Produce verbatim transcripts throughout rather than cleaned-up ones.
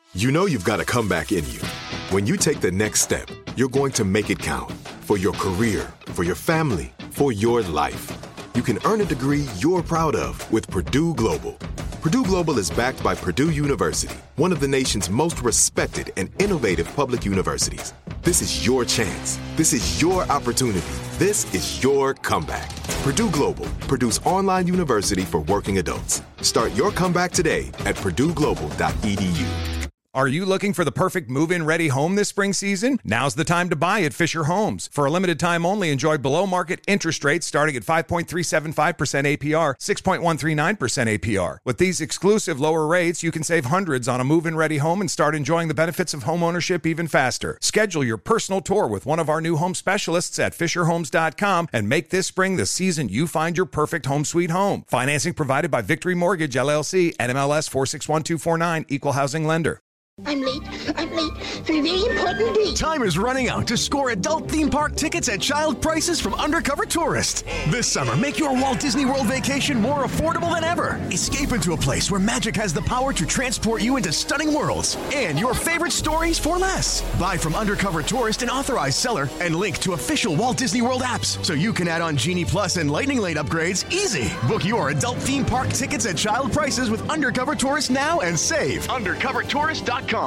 You know you've got a comeback in you. When you take the next step, you're going to make it count for your career, for your family, for your life. You can earn a degree you're proud of with Purdue Global. Purdue Global is backed by Purdue University, one of the nation's most respected and innovative public universities. This is your chance. This is your opportunity. This is your comeback. Purdue Global, Purdue's online university for working adults. Start your comeback today at purdue global dot e d u. Are you looking for the perfect move-in ready home this spring season? Now's the time to buy at Fisher Homes. For a limited time only, enjoy below-market interest rates starting at five point three seven five percent A P R, six point one three nine percent A P R. With these exclusive lower rates, you can save hundreds on a move-in ready home and start enjoying the benefits of home ownership even faster. Schedule your personal tour with one of our new home specialists at fisher homes dot com and make this spring the season you find your perfect home sweet home. Financing provided by Victory Mortgage, L L C, N M L S four six one two four nine, Equal Housing Lender. I'm late. I'm late for a very important date. Time is running out to score adult theme park tickets at child prices from Undercover Tourist. This summer, make your Walt Disney World vacation more affordable than ever. Escape into a place where magic has the power to transport you into stunning worlds and your favorite stories for less. Buy from Undercover Tourist, an authorized seller, and link to official Walt Disney World apps so you can add on Genie Plus and Lightning Lane upgrades easy. Book your adult theme park tickets at child prices with Undercover Tourist now and save. undercover tourist dot com.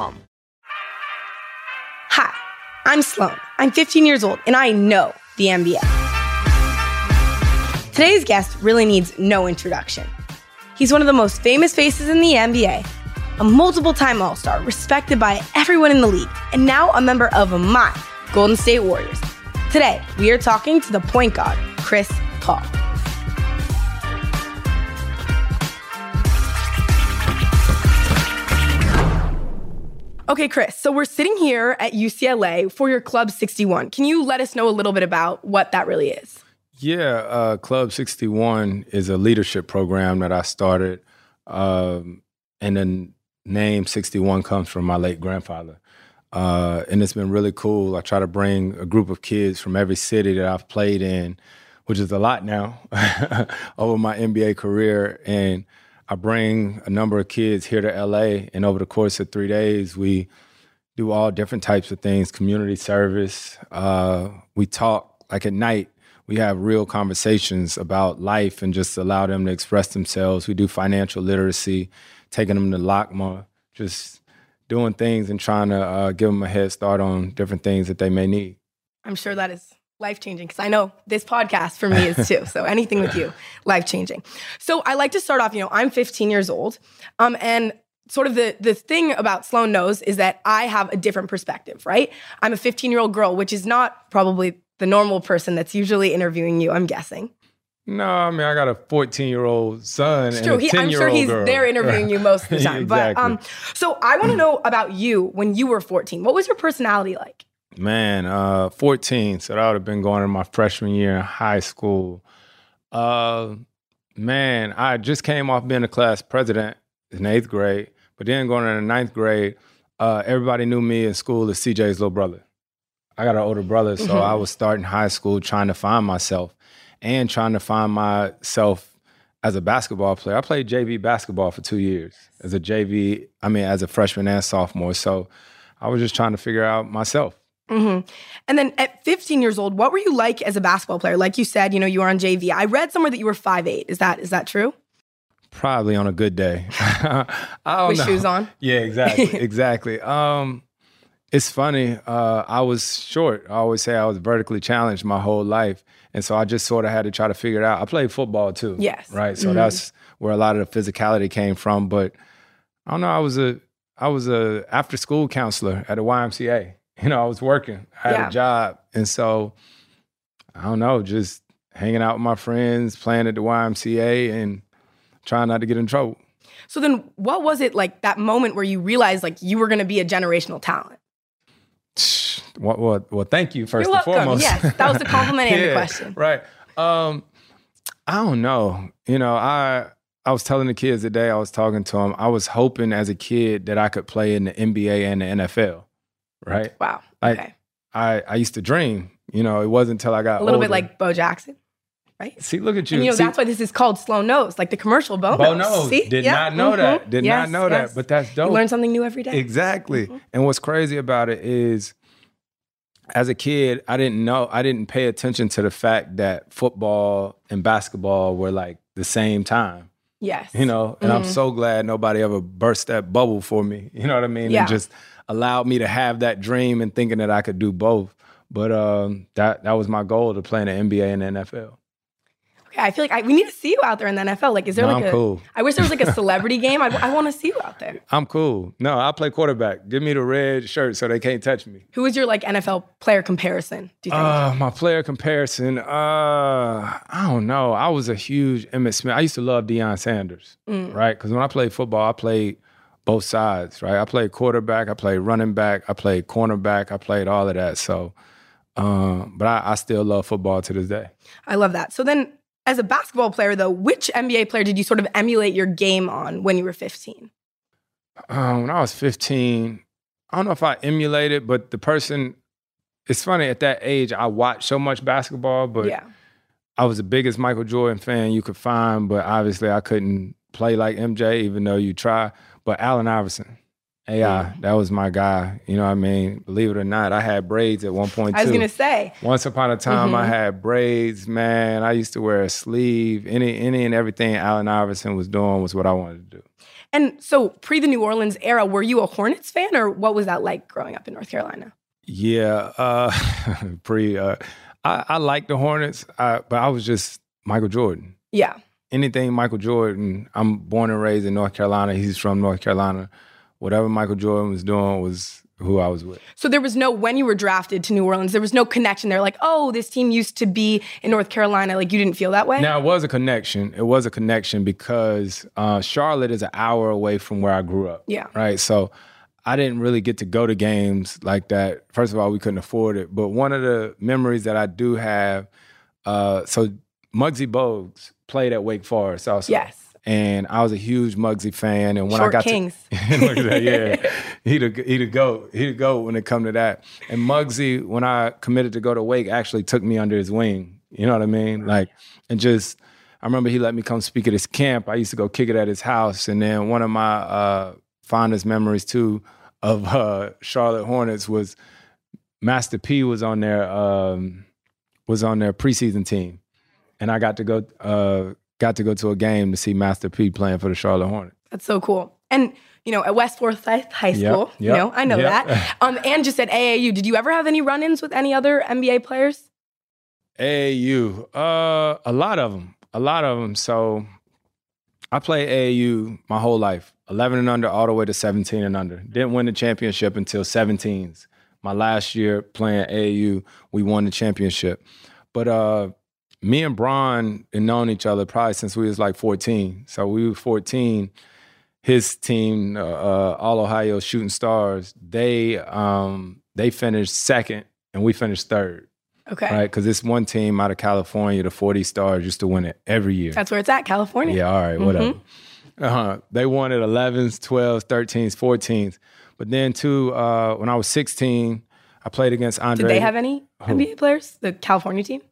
Hi, I'm Sloan. I'm fifteen years old, and I know the N B A. Today's guest really needs no introduction. He's one of the most famous faces in the N B A, a multiple-time All-Star, respected by everyone in the league, and now a member of my Golden State Warriors. Today, we are talking to the point guard, Chris Paul. Okay, Chris, so we're sitting here at U C L A for your Club sixty-one. Can you let us know a little bit about what that really is? Yeah, uh, Club sixty-one is a leadership program that I started, um, and the name sixty-one comes from my late grandfather. Uh, and it's been really cool. I try to bring a group of kids from every city that I've played in, which is a lot now, over my N B A career, and I bring a number of kids here to L A, and over the course of three days, we do all different types of things, community service. Uh, we talk, like at night, we have real conversations about life and just allow them to express themselves. We do financial literacy, taking them to LACMA, just doing things and trying to uh, give them a head start on different things that they may need. I'm sure that is life-changing, because I know this podcast for me is too. So anything with you, life-changing. So I like to start off, you know, I'm fifteen years old. Um, and sort of the, the thing about Sloan Knows is that I have a different perspective, right? I'm a fifteen-year-old girl, which is not probably the normal person that's usually interviewing you, I'm guessing. No, I mean, I got a fourteen-year-old son it's and true. a He, I'm ten-year-old sure he's girl. there interviewing you most of the time. Exactly. But um, so I want to know about you when you were fourteen. What was your personality like? Man, uh, fourteen, so that would have been going in my freshman year in high school. Uh, man, I just came off being a class president in eighth grade, but then going into ninth grade, uh, everybody knew me in school as C J's little brother. I got an older brother, so I was starting high school trying to find myself and trying to find myself as a basketball player. I played J V basketball for two years as a J V, I mean, as a freshman and sophomore, so I was just trying to figure out myself. Mm-hmm. And then at fifteen years old, what were you like as a basketball player? Like you said, you know, you were on J V. I read somewhere that you were five eight. Is that is that true? Probably on a good day. I don't With know. shoes on? Yeah, exactly, exactly. Um, it's funny. Uh, I was short. I always say I was vertically challenged my whole life, and so I just sort of had to try to figure it out. I played football too. Yes. Right. So Mm-hmm. that's where a lot of the physicality came from. But I don't know. I was a I was a after school counselor at a Y M C A. You know, I was working. I had Yeah. a job. And so, I don't know, just hanging out with my friends, playing at the Y M C A and trying not to get in trouble. So then what was it like that moment where you realized like you were going to be a generational talent? Well, well, well thank you, first You're and welcome. foremost. Yes, that was the compliment and the Yeah, question. Right. Um, I don't know. You know, I I was telling the kids today, I was talking to them, I was hoping as a kid that I could play in the N B A and the N F L. Right? Wow. Like, Okay. I, I used to dream. You know, it wasn't until I got A little older. bit like Bo Jackson. right? See, look at you. And, you know, See, that's why this is called Slow Nose, like the commercial Bo, Bo Nose. Nose. See? Did Yeah. not know Mhm. that. Did Yes, not know yes. that. But that's dope. You learn something new every day. Exactly. Mhm. And what's crazy about it is, as a kid, I didn't know, I didn't pay attention to the fact that football and basketball were like the same time. Yes. You know, and I'm Mhm. so glad nobody ever burst that bubble for me. You know what I mean? Yeah. And just allowed me to have that dream and thinking that I could do both. But um, that that was my goal, to play in the N B A and the N F L. Okay, I feel like I, we need to see you out there in the N F L. Like, is there No, like I'm a? cool. I wish there was like a celebrity game. I, I want to see you out there. I'm cool. No, I play quarterback. Give me the red shirt so they can't touch me. Who is your like N F L player comparison? Do you think? Uh, my player comparison, uh, I don't know. I was a huge Emmitt Smith. I used to love Deion Sanders, Mm. right? Because when I played football, I played both sides, right? I played quarterback, I played running back, I played cornerback, I played all of that. So, um, but I, I still love football to this day. I love that. So then, as a basketball player, though, which N B A player did you sort of emulate your game on when you were fifteen? Um, when I was fifteen, I don't know if I emulated, but the person, it's funny, at that age, I watched so much basketball, but Yeah. I was the biggest Michael Jordan fan you could find, but obviously I couldn't play like M J, even though you try. But Allen Iverson, A I, Mm. that was my guy. You know what I mean? Believe it or not, I had braids at one point, I was too. gonna say. Once upon a time, I Mhm. had braids, man. I used to wear a sleeve. Any, any and everything Allen Iverson was doing was what I wanted to do. And so, pre the New Orleans era, were you a Hornets fan, or what was that like growing up in North Carolina? Yeah, uh, pre. Uh, I, I like the Hornets, uh, but I was just Michael Jordan. Yeah. Anything Michael Jordan. I'm born and raised in North Carolina. He's from North Carolina. Whatever Michael Jordan was doing was who I was with. So there was no, when you were drafted to New Orleans, there was no connection there. Like, oh, this team used to be in North Carolina. Like, you didn't feel that way? Now, it was a connection. It was a connection because uh, Charlotte is an hour away from where I grew up. Yeah. Right. So I didn't really get to go to games like that. First of all, we couldn't afford it. But one of the memories that I do have, uh, so Muggsy Bogues played at Wake Forest also. Yes. And I was a huge Muggsy fan. And when Short I got Kings. to look at that, yeah, he the he the goat, he the goat when it come to that. And Muggsy, when I committed to go to Wake, actually took me under his wing. You know what I mean? Like, and just I remember he let me come speak at his camp. I used to go kick it at his house. And then one of my uh, fondest memories too of uh, Charlotte Hornets was Master P was on their um, was on their preseason team, and I got to go. Uh, Got to go to a game to see Master P playing for the Charlotte Hornets. That's so cool. And, you know, at West Forsyth High School, Yep, you yep, know, I know yep. that. Um, and just at A A U, did you ever have any run-ins with any other N B A players? A A U, uh, a lot of them, a lot of them. So I played A A U my whole life, eleven and under, all the way to seventeen and under. Didn't win the championship until seventeens. My last year playing A A U, we won the championship. But uh, me and Bron had known each other probably since we was like fourteen. So we were fourteen. His team, uh, uh, All Ohio Shooting Stars, they um, they finished second and we finished third. Okay. Right, because this one team out of California, the forty Stars, used to win it every year. That's where it's at, California. Yeah, all right, whatever. Uh-huh. They won it elevens, twelves, thirteens, fourteens. But then, too, uh, when I was sixteen, I played against Andre. Did they have any Who? N B A players, the California team?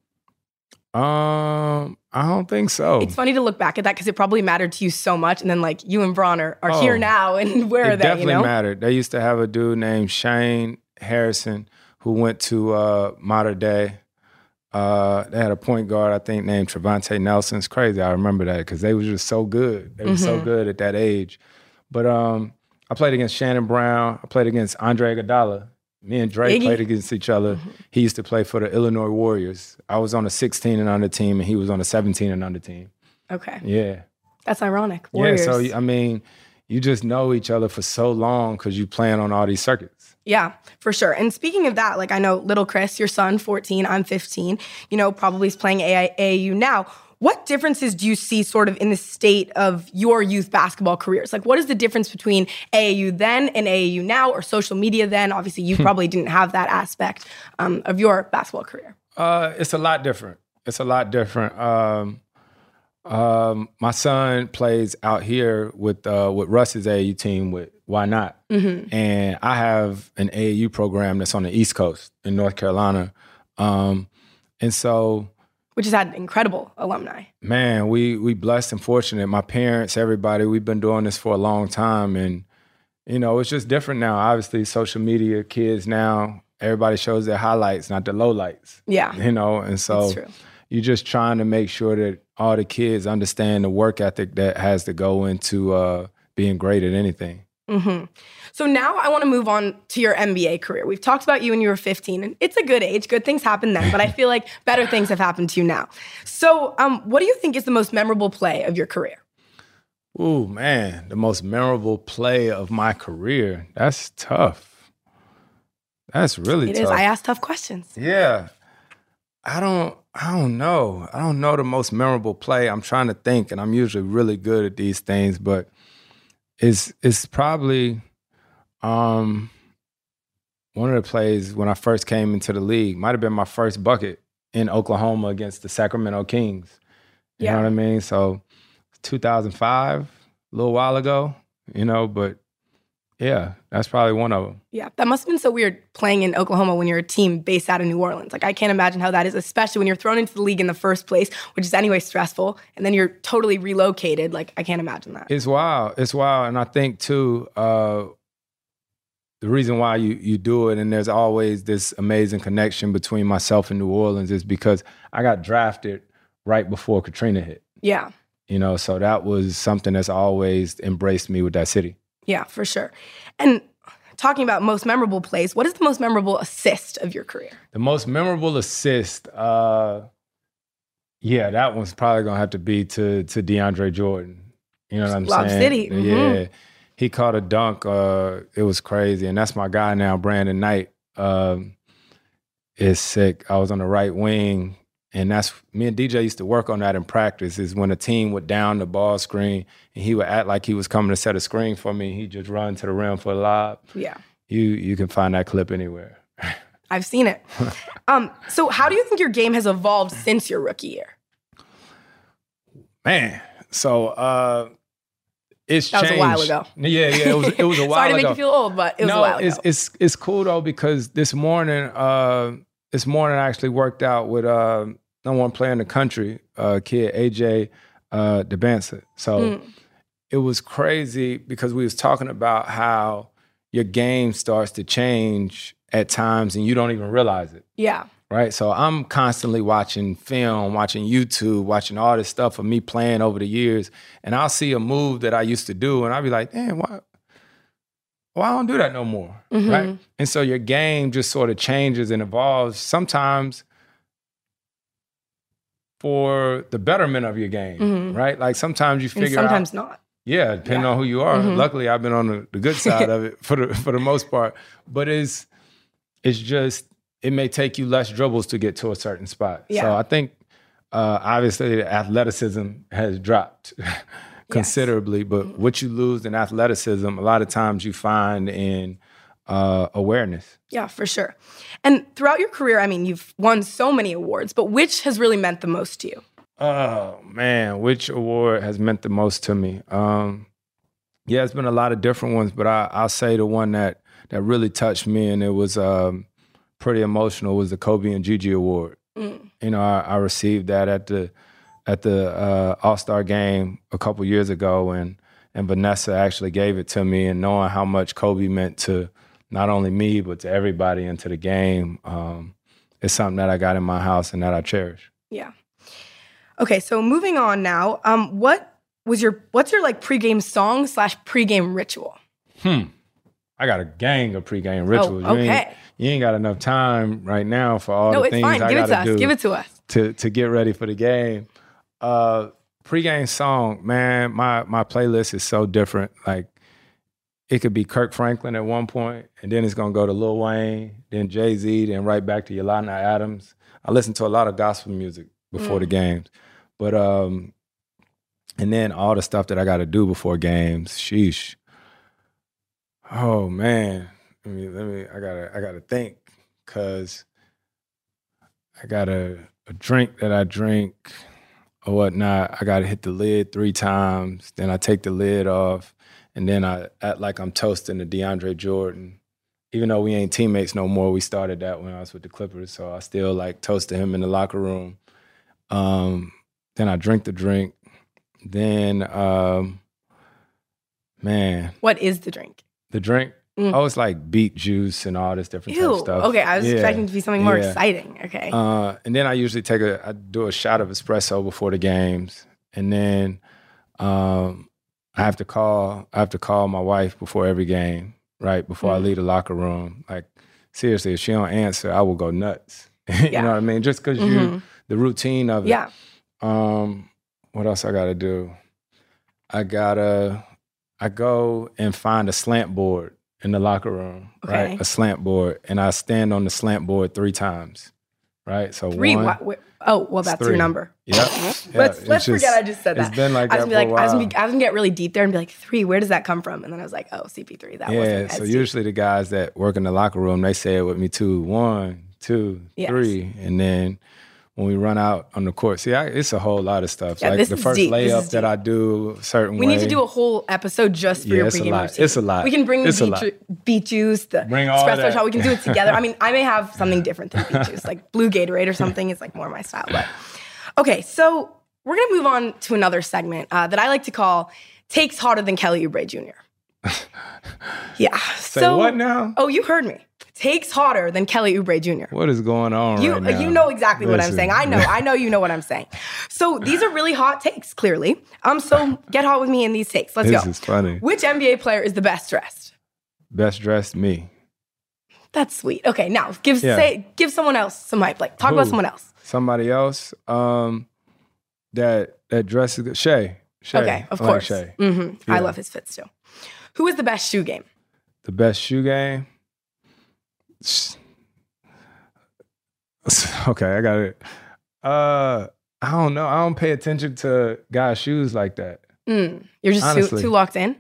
Um, I don't think so. It's funny to look back at that because it probably mattered to you so much. And then, like, you and Bron are, are Oh. here now, and where It are they, definitely you know? mattered. They used to have a dude named Shane Harrison who went to uh, Mater Dei. Uh, they had a point guard, I think, named Trevante Nelson. It's crazy. I remember that because they were just so good. They were so Mhm. good at that age. But um, I played against Shannon Brown. I played against Andre Iguodala. Me and Drake Iggy. played against each other. He used to play for the Illinois Warriors. I was on a sixteen and under team, and he was on a seventeen and under team. Okay. Yeah. That's ironic. Warriors. Yeah, so, I mean, you just know each other for so long because you playing on all these circuits. Yeah, for sure. And speaking of that, like I know little Chris, your son, fourteen, I'm fifteen, you know, probably is playing A A U now. What differences do you see sort of in the state of your youth basketball careers? Like, what is the difference between A A U then and A A U now, or social media then? Obviously, you probably didn't have that aspect um, of your basketball career. Uh, it's a lot different. It's a lot different. Um, um, my son plays out here with uh, with Russ's A A U team with Why Not? Mm-hmm. And I have an A A U program that's on the East Coast in North Carolina. Um, and so... which has had incredible alumni. Man, we we blessed and fortunate. My parents, everybody, we've been doing this for a long time. And, you know, it's just different now. Obviously, social media, kids now, everybody shows their highlights, not the lowlights. Yeah. You know, and so you're just trying to make sure that all the kids understand the work ethic that has to go into uh, being great at anything. Mm-hmm. So now I want to move on to your N B A career. We've talked about you when you were fifteen, and it's a good age. Good things happen then, but I feel like better things have happened to you now. So um, what do you think is the most memorable play of your career? Ooh, man, the most memorable play of my career. That's tough. That's really it tough. It is. I ask tough questions. Yeah. I don't, I don't know. I don't know the most memorable play. I'm trying to think, and I'm usually really good at these things, but it's, it's probably... Um, one of the plays when I first came into the league might have been my first bucket in Oklahoma against the Sacramento Kings. You yeah. know what I mean? So two thousand five, a little while ago, you know, but yeah, that's probably one of them. Yeah, that must have been so weird playing in Oklahoma when you're a team based out of New Orleans. Like, I can't imagine how that is, especially when you're thrown into the league in the first place, which is anyway stressful, and then you're totally relocated. Like, I can't imagine that. It's wild. It's wild. And I think, too, uh, the reason why you you do it, and there's always this amazing connection between myself and New Orleans, is because I got drafted right before Katrina hit. Yeah. You know, so that was something that's always embraced me with that city. Yeah, for sure. And talking about most memorable plays, what is the most memorable assist of your career? The most memorable assist, uh, yeah, that one's probably going to have to be to to DeAndre Jordan. You know what I'm Lob saying? City. Mm-hmm. Yeah. He caught a dunk. Uh, it was crazy. And that's my guy now, Brandon Knight. Um, is sick. I was on the right wing. And that's, me and D J used to work on that in practice, is when a team would down the ball screen and he would act like he was coming to set a screen for me. He'd just run to the rim for a lob. Yeah. You you can find that clip anywhere. I've seen it. um, so how do you think your game has evolved since your rookie year? Man, so uh, it's that changed. was a while ago. Yeah, yeah, it was it was a while ago. Sorry to make you feel old, but it was no, a while ago. it's it's it's cool though, because this morning, uh, this morning I actually worked out with uh, number one player in the country, uh, kid A J uh, DeBansa. So mm. it was crazy because we was talking about how your game starts to change at times and you don't even realize it. Yeah. Right? So I'm constantly watching film, watching YouTube, watching all this stuff of me playing over the years. And I'll see a move that I used to do and I'll be like, damn, why, why I don't do that no more? Mm-hmm. Right? And so your game just sort of changes and evolves, sometimes for the betterment of your game, mm-hmm. right? Like sometimes you figure and sometimes out. Sometimes not. Yeah, depending yeah. on who you are. Mm-hmm. Luckily, I've been on the, the good side of it for the for the most part. But it's it's just, it may take you less dribbles to get to a certain spot. Yeah. So I think uh, obviously the athleticism has dropped considerably, yes. but mm-hmm. what you lose in athleticism, a lot of times you find in uh, awareness. Yeah, for sure. And throughout your career, I mean, you've won so many awards, but which has really meant the most to you? Oh, man, which award has meant the most to me? Um, yeah, it's been a lot of different ones, but I, I'll say the one that that really touched me and it was um, pretty emotional was the Kobe and Gigi Award. Mm. You know, I, I received that at the at the uh, All-Star game a couple years ago, and and Vanessa actually gave it to me, and knowing how much Kobe meant to not only me, but to everybody into the game, um, it's something that I got in my house and that I cherish. Yeah. Okay, so moving on now, um, what was your what's your like pregame song slash pregame ritual? Hmm, I got a gang of pregame rituals. Oh, okay, you ain't, you ain't got enough time right now for all no, the it's things fine. I Give gotta it to do. us. Give it to us to to get ready for the game. Uh, pregame song, man. My my playlist is so different. Like it could be Kirk Franklin at one point, and then it's gonna go to Lil Wayne, then Jay-Z, then right back to Yolanda Adams. I listen to a lot of gospel music before mm. the games. But, um, and then all the stuff that I got to do before games, sheesh. Oh, man. Let me, let me, I got to, I got to think, because I got a, a drink that I drink or whatnot. I got to hit the lid three times. Then I take the lid off. And then I act like I'm toasting to DeAndre Jordan. Even though we ain't teammates no more, we started that when I was with the Clippers. So I still like toast to him in the locker room. Um, then I drink the drink. Then, um, man. What is the drink? The drink? Mm. Oh, it's like beet juice and all this different Ew. type of stuff. Okay, I was yeah. expecting to be something more yeah. exciting. Okay. Uh, and then I usually take a, I do a shot of espresso before the games. And then um, I have to call, I have to call my wife before every game, right? Before mm. I leave the locker room. Like, seriously, if she don't answer, I will go nuts. you yeah. know what I mean? Just because mm-hmm. you, the routine of it. Yeah. Um, what else I gotta do? I gotta, I go and find a slant board in the locker room, okay. right? A slant board. And I stand on the slant board three times, right? So three, one. What, what, oh, well, that's your number. Yep. yeah. Let's, let's just, forget I just said that. It's been like I was that gonna be for like, a I was while. gonna, be, I was gonna get really deep there and be like, three, where does that come from? And then I was like, oh, C P three, that yeah, wasn't so as usually the guys that work in the locker room, they say it with me too. One, two, yes. three. And then when we run out on the court, see, I, it's a whole lot of stuff. Yeah, like this the is first deep. This layup is that deep. I do a certain we way. We need to do a whole episode just for yeah, your it's pregame a lot. routine. It's a lot. We can bring it's the beet, ju- beet juice, the bring all espresso that. shot. We can do it together. I mean, I may have something different than beet juice, like blue Gatorade or something. It's like more my style. But okay, so we're gonna move on to another segment uh, that I like to call "Takes Hotter Than Kelly Oubre Junior" Yeah. Say so, what now? Oh, you heard me. Takes hotter than Kelly Oubre Junior What is going on you, right now? You know exactly Listen. what I'm saying. I know. I know you know what I'm saying. So these are really hot takes, clearly. Um. So get hot with me in these takes. Let's this go. This is funny. Which N B A player is the best dressed? Best dressed, me. That's sweet. Okay, now give Yeah. say give someone else some hype. Like talk Who? about someone else. Somebody else. Um, that that dresses good. Shay. Shay. Okay, of I like course. Shay. Mm-hmm. Yeah. I love his fits too. Who is the best shoe game? The best shoe game. Okay, I got it. Uh, I don't know. I don't pay attention to guys' shoes like that. Mm, you're just too, too locked in?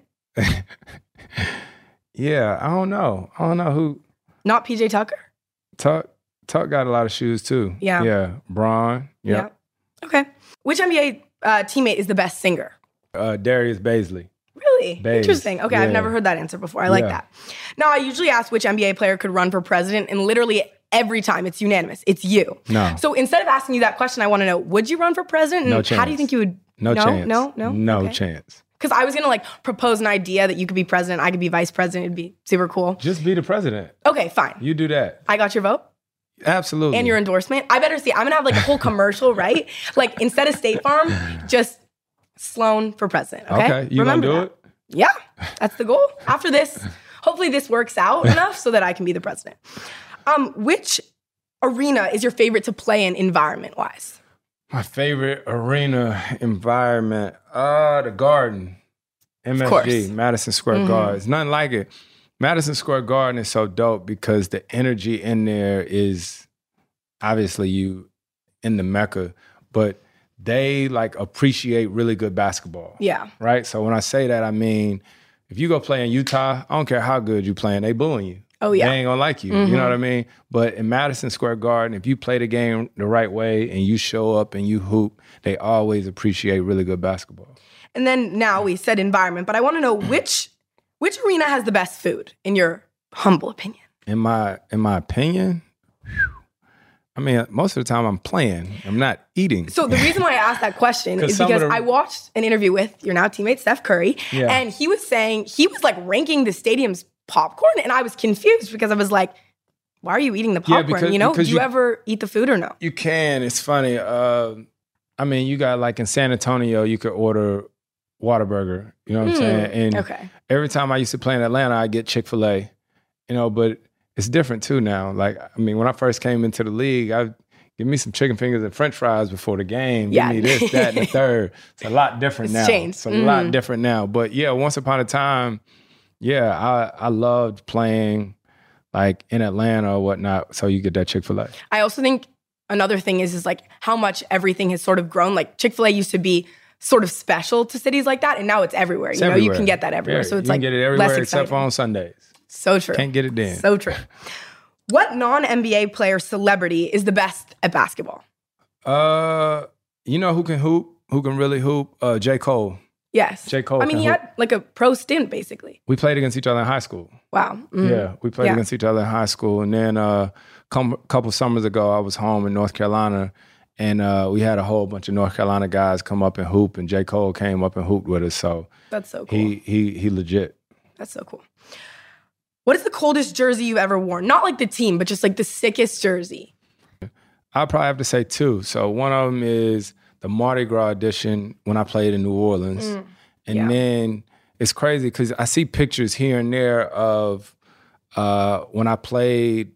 Yeah, I don't know. I don't know who. Not P J Tucker? Tuck, Tuck got a lot of shoes too. Yeah. Yeah. Braun. Yeah. yeah. Okay. Which N B A uh, teammate is the best singer? Uh, Darius Baisley. Really? Baze. Interesting. Okay, yeah. I've never heard that answer before. I like yeah. that. Now, I usually ask which N B A player could run for president, and literally every time it's unanimous. It's you. No. So instead of asking you that question, I want to know, would you run for president? And no chance. How do you think you would? No, no chance. No, no, no okay. chance. Because I was going to like propose an idea that you could be president, I could be vice president. It'd be super cool. Just be the president. Okay, fine. You do that. I got your vote? Absolutely. And your endorsement? I better see. I'm going to have like a whole commercial, right? Like instead of State Farm, just Sloan for president. Okay. Okay. You Remember gonna do that. it? Yeah, that's the goal. After this, hopefully this works out enough so that I can be the president. Um, which arena is your favorite to play in environment-wise? My favorite arena environment, uh, the Garden, M S G, Madison Square Mm-hmm. Garden. It's nothing like it. Madison Square Garden is so dope because the energy in there is obviously you in the Mecca, but they like appreciate really good basketball. Yeah. Right? So when I say that, I mean, if you go play in Utah, I don't care how good you playing, they booing you. Oh, yeah. They ain't gonna like you. Mm-hmm. You know what I mean? But in Madison Square Garden, if you play the game the right way and you show up and you hoop, they always appreciate really good basketball. And then now we said environment, but I want to know which which arena has the best food, in your humble opinion? In my in my opinion, I mean, most of the time I'm playing. I'm not eating. So the reason why I asked that question is because the, I watched an interview with your now teammate, Steph Curry, yeah. and he was saying, he was like ranking the stadium's popcorn, and I was confused because I was like, why are you eating the popcorn? Yeah, because, you know, do you, you ever eat the food or no? You can. It's funny. Uh, I mean, you got like in San Antonio, you could order Whataburger. You know what mm, I'm saying? And okay. every time I used to play in Atlanta, I get Chick-fil-A. You know, but it's different too now. Like, I mean, when I first came into the league, I give me some chicken fingers and French fries before the game. Yeah. Give me this, that, and the third. It's a lot different it's now. Changed. It's a mm. lot different now. But yeah, once upon a time, yeah, I I loved playing like in Atlanta or whatnot. So you get that Chick-fil-A. I also think another thing is is like how much everything has sort of grown. Like Chick-fil-A used to be sort of special to cities like that, and now it's everywhere. It's you know, everywhere. you can get that everywhere. Yeah, so it's you like can get it everywhere less except for exciting. on Sundays. So true. Can't get it then. So true. What non-N B A player celebrity is the best at basketball? Uh, you know who can hoop? Who can really hoop? Uh, J. Cole. Yes. J. Cole I mean, can he hoop. had like a pro stint, basically. We played against each other in high school. Wow. Mm. Yeah, we played Yeah. against each other in high school. And then uh, a couple summers ago, I was home in North Carolina, And uh, we had a whole bunch of North Carolina guys come up and hoop, and J. Cole came up and hooped with us. So that's so cool. He he he legit. That's so cool. What is the coldest jersey you've ever worn? Not like the team, but just like the sickest jersey. I'll probably have to say two. So one of them is the Mardi Gras edition when I played in New Orleans. Mm, and yeah. then it's crazy because I see pictures here and there of uh, when I played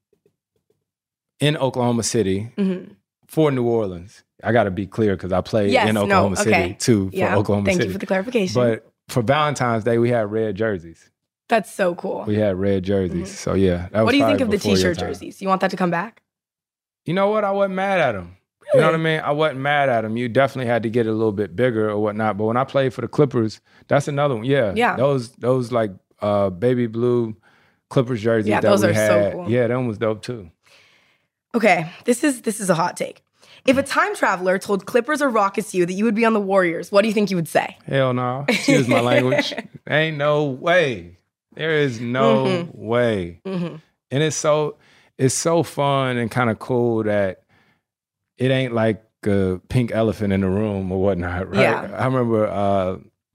in Oklahoma City mm-hmm. for New Orleans. I got to be clear because I played yes, in Oklahoma no, okay. City too for yeah. Oklahoma Thank City. Thank you for the clarification. But for Valentine's Day, we had red jerseys. That's so cool. We had red jerseys. Mm-hmm. So yeah. That was what do you think of the before t-shirt jerseys? You want that to come back? You know what? I wasn't mad at them. Really? You know what I mean? I wasn't mad at them. You definitely had to get it a little bit bigger or whatnot. But when I played for the Clippers, that's another one. Yeah. Yeah. Those those like uh, baby blue Clippers jerseys yeah, that those we are had. So cool. Yeah, that was dope too. Okay, this is this is a hot take. If a time traveler told Clippers or Rockets you that you would be on the Warriors, what do you think you would say? Hell no. Excuse my language. Ain't no way. There is no mm-hmm. way. Mm-hmm. And it's so it's so fun and kind of cool that it ain't like a pink elephant in the room or whatnot, right? Yeah. I remember uh,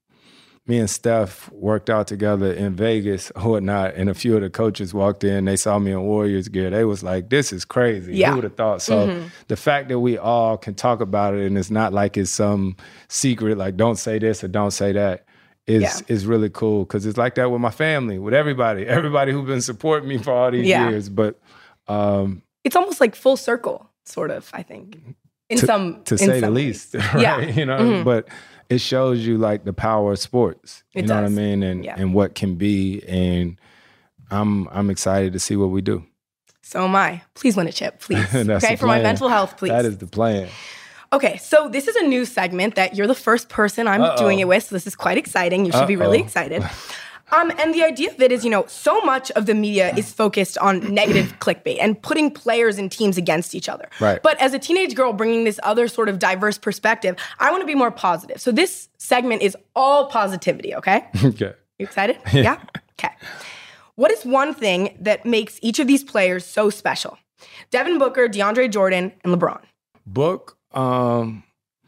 me and Steph worked out together in Vegas or whatnot, and a few of the coaches walked in, they saw me in Warriors gear. They was like, this is crazy. Yeah. Who would have thought? So mm-hmm. the fact that we all can talk about it and it's not like it's some secret, like don't say this or don't say that, is yeah. is really cool because it's like that with my family, with everybody, everybody who's been supporting me for all these yeah. years. But um, it's almost like full circle, sort of, I think, in to, some to in say some the ways. least, right? Yeah. You know, mm-hmm. but it shows you like the power of sports. You it know does. what I mean, and yeah. and what can be, and I'm I'm excited to see what we do. So am I. Please win a chip, please. That's okay, the for plan. my mental health, please. That is the plan. Okay, so this is a new segment that you're the first person I'm Uh-oh. doing it with, so this is quite exciting. You should Uh-oh. be really excited. Um, and the idea of it is, you know, so much of the media is focused on negative clickbait and putting players and teams against each other. Right. But as a teenage girl bringing this other sort of diverse perspective, I want to be more positive. So this segment is all positivity, okay? Okay. You excited? Yeah? Okay. What is one thing that makes each of these players so special? Devin Booker, DeAndre Jordan, and LeBron. Book, um,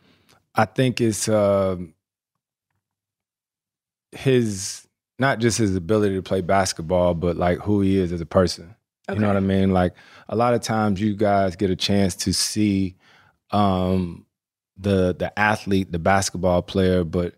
I think it's uh, his... not just his ability to play basketball, but like who he is as a person. Okay. You know what I mean? Like a lot of times you guys get a chance to see um, the the athlete, the basketball player, but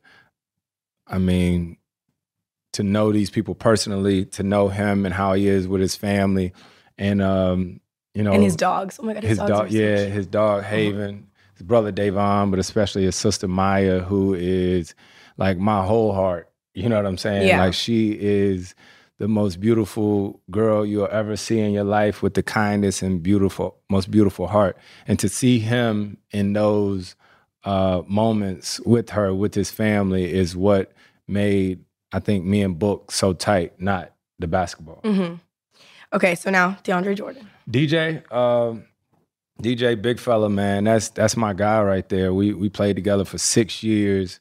I mean, to know these people personally, to know him and how he is with his family, and um, you know, and his dogs. Oh my God, his, his dogs dog, are so yeah, cute. his dog Haven, mm-hmm. his brother Davon, but especially his sister Maya, who is like my whole heart. You know what I'm saying? Yeah. Like she is the most beautiful girl you'll ever see in your life with the kindest and beautiful, most beautiful heart. And to see him in those uh, moments with her, with his family is what made, I think, me and Book so tight, not the basketball. Mm-hmm. Okay, so now DeAndre Jordan. D J, um, D J, big fella, man. That's that's my guy right there. We we played together for six years.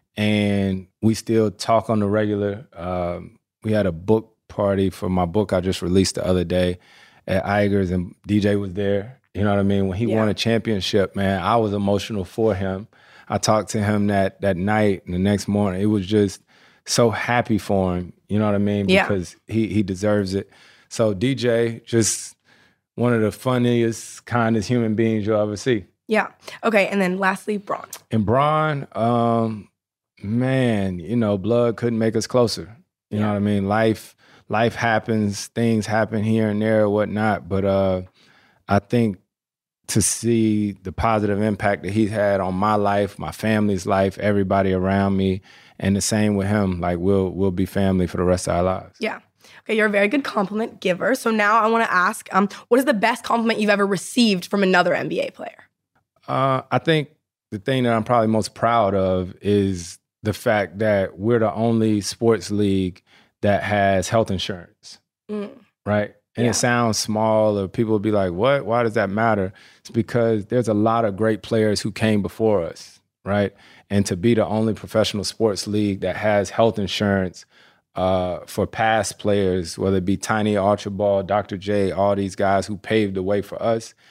And we still talk on the regular. Um, we had a book party for my book I just released the other day at Iger's, and D J was there. You know what I mean? When he yeah. won a championship, man, I was emotional for him. I talked to him that that night and the next morning. It was just so happy for him. You know what I mean? Yeah. Because he he deserves it. So D J, just one of the funniest, kindest human beings you'll ever see. Yeah. Okay, and then lastly, Bron. And Bron, um, man, you know, blood couldn't make us closer. You yeah. know what I mean? Life, life happens, things happen here and there or whatnot. But uh, I think to see the positive impact that he's had on my life, my family's life, everybody around me, and the same with him, like we'll we'll be family for the rest of our lives. Yeah. Okay, you're a very good compliment giver. So now I want to ask, um, what is the best compliment you've ever received from another N B A player? Uh, I think the thing that I'm probably most proud of is the fact that we're the only sports league that has health insurance, mm. right? And yeah. it sounds small, or people will be like, what? Why does that matter? It's because there's a lot of great players who came before us, right? And to be the only professional sports league that has health insurance uh, for past players, whether it be Tiny Archibald, Doctor J, all these guys who paved the way for us,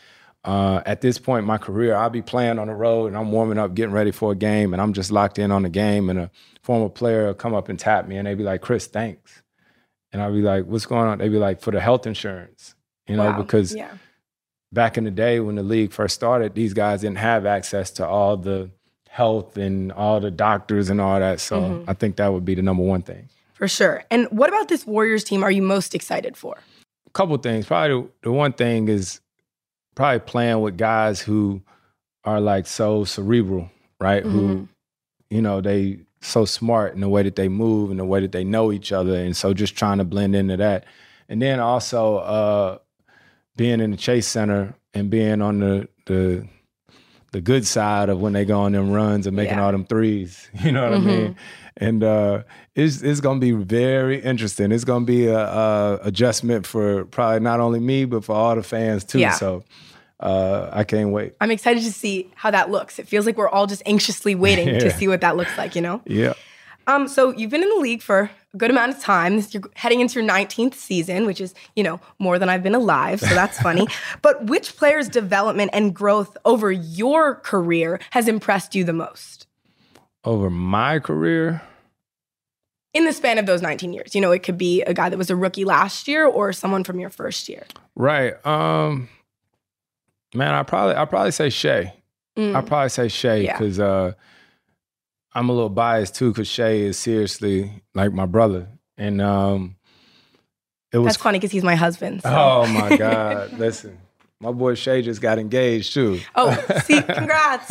uh, at this point in my career, I'll be playing on the road and I'm warming up, getting ready for a game, and I'm just locked in on the game, and a former player will come up and tap me and they be like, Chris, thanks. And I'll be like, what's going on? They'd be like, for the health insurance, you know, Wow. because Yeah. back in the day when the league first started, these guys didn't have access to all the health and all the doctors and all that. So Mm-hmm. I think that would be the number one thing. For sure. And what about this Warriors team are you most excited for? A couple of things. Probably the, the one thing is probably playing with guys who are like so cerebral, right? Mm-hmm. Who, you know, they so smart in the way that they move and the way that they know each other. And so just trying to blend into that. And then also uh, being in the Chase Center and being on the the the good side of when they go on them runs and making Yeah. all them threes. You know what Mm-hmm. I mean? And uh, it's it's gonna be very interesting. It's gonna be a, a adjustment for probably not only me but for all the fans too. Yeah. So uh, I can't wait. I'm excited to see how that looks. It feels like we're all just anxiously waiting to Yeah. see what that looks like, you know? Yeah. Um, so you've been in the league for a good amount of time. You're heading into your nineteenth season, which is, you know, more than I've been alive, so that's funny. But which player's development and growth over your career has impressed you the most? Over my career, In the span of those nineteen years. You know, it could be a guy that was a rookie last year or someone from your first year. right? Um, man, I probably I probably say Shea. Mm. I probably say Shea Yeah. because uh, I'm a little biased too because Shea is seriously like my brother, and um, it was That's funny because he's my husband. So. Oh my God! Listen, my boy Shea just got engaged too. Oh, see, congrats.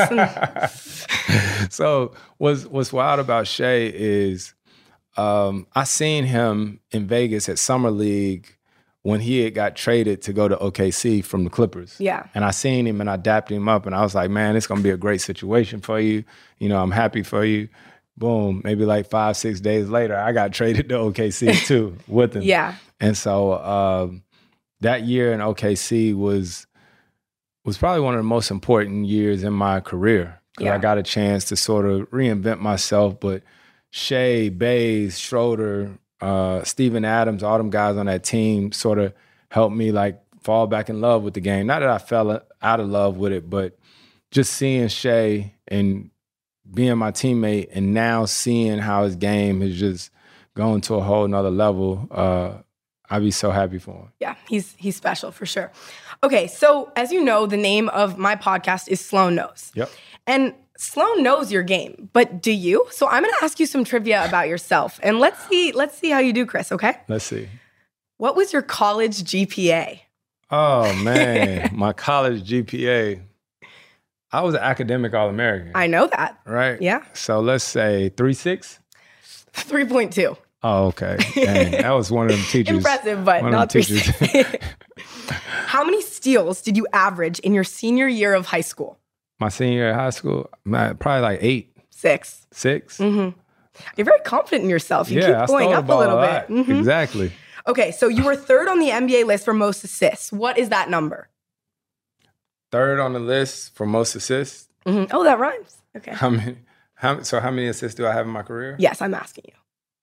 So what's what's wild about Shea is um, I seen him in Vegas at Summer League when he had got traded to go to O K C from the Clippers. Yeah. And I seen him and I dapped him up and I was like, man, it's gonna be a great situation for you. You know, I'm happy for you. Boom. Maybe like five, six days later, I got traded to O K C too with him. Yeah. And so um, that year in O K C was was probably one of the most important years in my career because Yeah. I got a chance to sort of reinvent myself. But Shea, Bays, Schroeder, uh, Steven Adams, all them guys on that team sort of helped me like fall back in love with the game. Not that I fell out of love with it, but just seeing Shea and being my teammate and now seeing how his game has just gone to a whole nother level, uh, I'd be so happy for him. Yeah, he's he's special for sure. Okay, so as you know, the name of my podcast is Sloan Knows. Yep. And Sloan knows your game, but do you? So I'm going to ask you some trivia about yourself, and let's see let's see how you do, Chris, okay? Let's see. What was your college G P A? Oh, man. My college G P A. I was an academic All-American. I know that. Right? Yeah. So let's say three six. three point two. Oh, okay. Dang, that was one of them teachers. Impressive, but one of not them three teachers. six. How many steals did you average in your senior year of high school? My senior year of high school, man, probably like eight, Six. six. Mm-hmm. You're very confident in yourself. You Yeah, I keep going stole the up a ball little lot. bit. Mhm. Exactly. Okay, so you were third on the N B A list for most assists. What is that number? Third on the list for most assists. Mhm. Oh, that rhymes. Okay. How many? How, so how many assists do I have in my career? Yes, I'm asking you.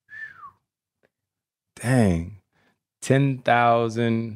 Dang. ten thousand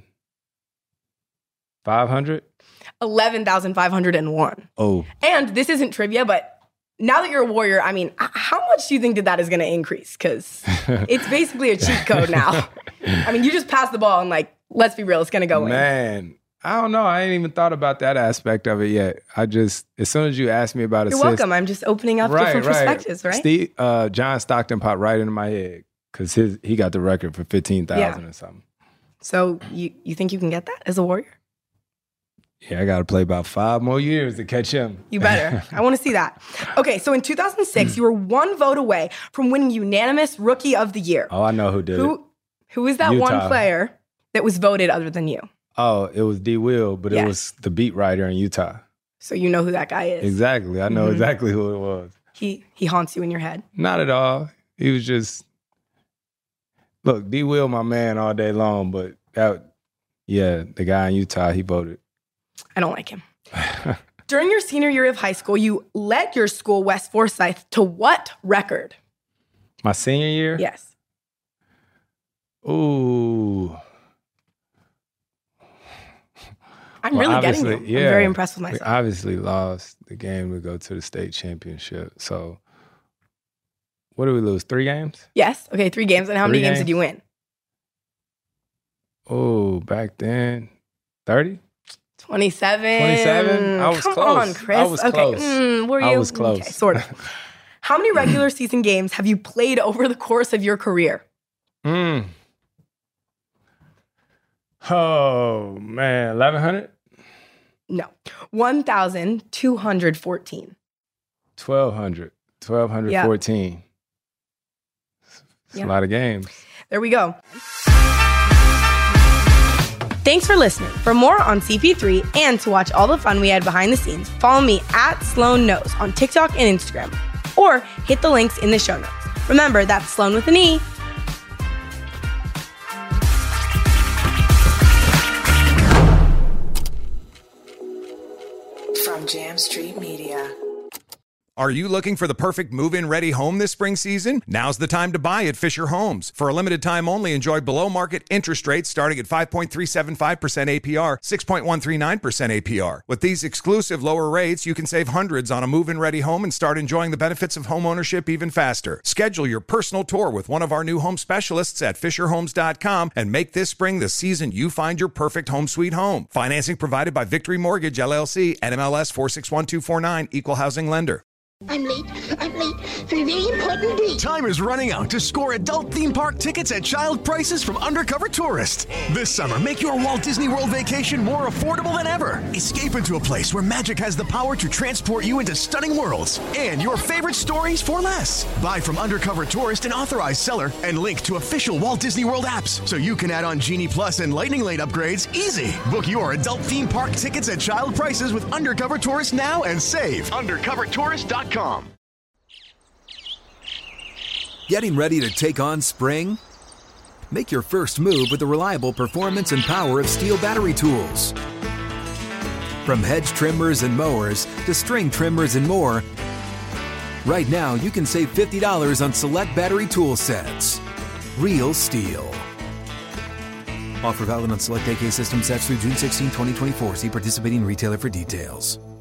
five hundred? eleven thousand five hundred one. Oh. And this isn't trivia, but now that you're a Warrior, I mean, h- how much do you think that that is going to increase? Because it's basically a cheat code now. I mean, you just pass the ball and, like, let's be real, it's going to go in. Man, I don't know. I ain't even thought about that aspect of it yet. I just, as soon as you asked me about You're assists, welcome. I'm just opening up different perspectives, right? Steve, uh, John Stockton popped right into my head because his he got the record for fifteen thousand Yeah. or something. So you, you think you can get that as a Warrior? Yeah, I got to play about five more years to catch him. You better. I want to see that. Okay, so in two thousand six, you were one vote away from winning unanimous Rookie of the Year. Oh, I know who did it. Who, who is that one Utah. player that was voted other than you? Oh, it was D. Will, but Yes. it was the beat writer in Utah. So you know who that guy is. Exactly. I know Mhm. exactly who it was. He he haunts you in your head. Not at all. He was just, look, D. Will, my man, all day long, but that, yeah, the guy in Utah, he voted. I don't like him. During your senior year of high school, you led your school, West Forsyth, to what record? My senior year? Yes. Ooh. I'm well, really getting you. yeah, I'm very impressed with myself. We obviously lost the game to go to the state championship. So what did we lose? Three games? Yes. Okay, three games. And how Three many games games? did you win? Oh, back then, thirty? twenty-seven. twenty-seven? I was Come close. on, Chris. I was okay. close. Mm, were you? I was close. Okay, sort of. How many regular season games have you played over the course of your career? Mm. Oh, man. eleven hundred? No. one thousand two hundred fourteen. twelve hundred. twelve fourteen. It's Yeah. a lot of games. There we go. Thanks for listening. For more on C P three and to watch all the fun we had behind the scenes, follow me at Sloan Knows on TikTok and Instagram, or hit the links in the show notes. Remember, that's Sloan with an E. From Jam Street Media. Are you looking for the perfect move-in ready home this spring season? Now's the time to buy at Fisher Homes. For a limited time only, enjoy below-market interest rates starting at five point three seven five percent A P R, six point one three nine percent A P R. With these exclusive lower rates, you can save hundreds on a move-in ready home and start enjoying the benefits of home ownership even faster. Schedule your personal tour with one of our new home specialists at fisher homes dot com and make this spring the season you find your perfect home sweet home. Financing provided by Victory Mortgage, L L C, N M L S four six one two four nine, Equal Housing Lender. I'm late. I'm late for a very important date. Time is running out to score adult theme park tickets at child prices from Undercover Tourist. This summer, make your Walt Disney World vacation more affordable than ever. Escape into a place where magic has the power to transport you into stunning worlds and your favorite stories for less. Buy from Undercover Tourist, an authorized seller, and link to official Walt Disney World apps so you can add on Genie Plus and Lightning Lane upgrades easy. Book your adult theme park tickets at child prices with Undercover Tourist now and save. undercover tourist dot com. Getting ready to take on spring? Make your first move with the reliable performance and power of Steel battery tools. From hedge trimmers and mowers to string trimmers and more, right now you can save fifty dollars on select battery tool sets. Real Steel. Offer valid on select A K system sets through June sixteenth, twenty twenty-four. See participating retailer for details.